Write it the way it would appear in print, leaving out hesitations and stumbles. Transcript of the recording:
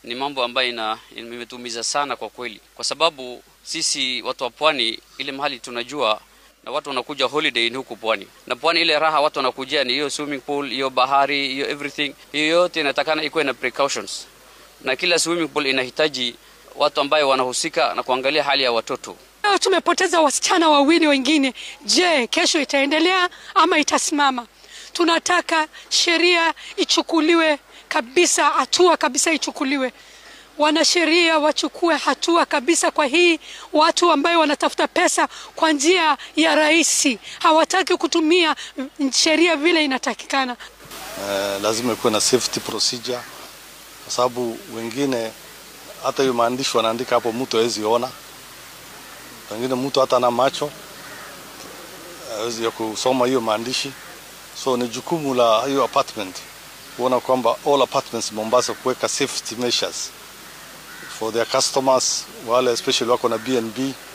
ni mambo ambayo imetumiza sana kwa kweli, kwa sababu sisi watu wa pwani ile mahali tunajua na watu wanakuja holiday ni huko pwani, na pwani ile raha watu wanakuja ni hiyo swimming pool, hiyo bahari, hiyo everything. Hiyo yote inatakana ikuwe na precautions, na kila swimming pool inahitaji watu ambao wanahusika na kuangalia hali ya watoto. Tumepoteza wasichana wawili wengine. Je, kesho itaendelea ama itasimama? Tunataka sheria ichukuliwe kabisa, hatua kabisa ichukuliwe. Wanasheria wachukue hatua kabisa kwa hii watu ambao wanatafuta pesa kwa njia ya rahisi. Hawataki kutumia sheria vile inatakikana. Lazima kuwe na safety procedure, kwa sababu wengine hata hiyo maandishi wanaandika hapo mtu hawezi ona. Pengine mtu hata na macho hawezi kusoma hiyo maandishi. So ni jukumu la hiyo apartment kuona kwamba all apartments Mombasa kuweka safety measures for their customers, wale especially wako na B&B.